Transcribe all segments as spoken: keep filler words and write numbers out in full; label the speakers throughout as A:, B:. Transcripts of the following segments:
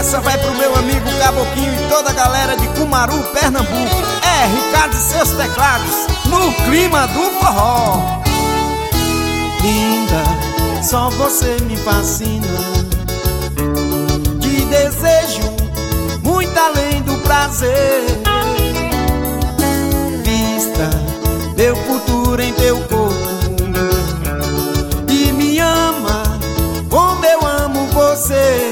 A: Essa vai pro meu amigo Caboquinho e toda a galera de Cumaru, Pernambuco. É Ricardo e seus teclados no clima do forró.
B: Linda, só você me fascina. Te desejo muito além do prazer. Vista meu futuro em teu corpo e me ama como eu amo você.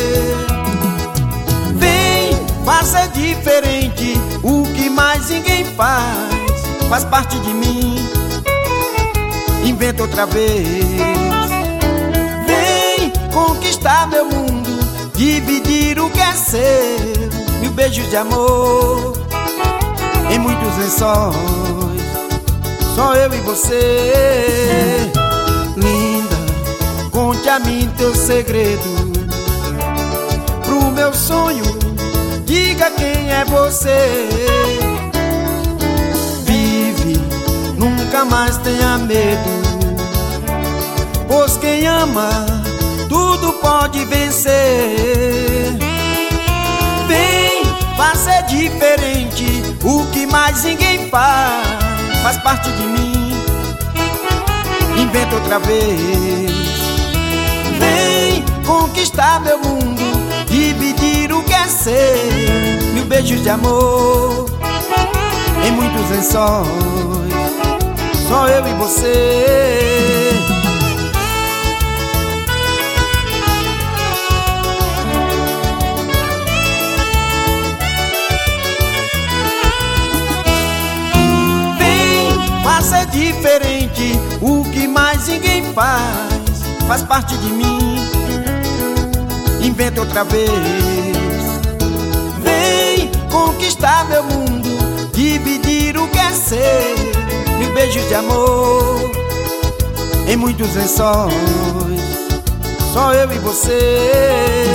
B: Vem fazer diferente o que mais ninguém faz. Faz parte de mim, inventa outra vez. Vem conquistar meu mundo, dividir o que é seu. Mil beijos de amor em muitos lençóis, só eu e você. Linda, conte a mim teu segredo. Pro meu sonho, diga quem é você. Vive, nunca mais tenha medo, pois quem ama tudo pode vencer. Vem fazer diferente o que mais ninguém faz. Faz parte de mim, inventa outra vez. Vem conquistar meu mundo, dividir o que é seu. Mil beijos de amor em muitos lençóis, só eu e você. Fazer diferente o que mais ninguém faz. Faz parte de mim, inventa outra vez. Vem conquistar meu mundo, dividir o que é seu. Mil beijos de amor em muitos lençóis, só eu e você.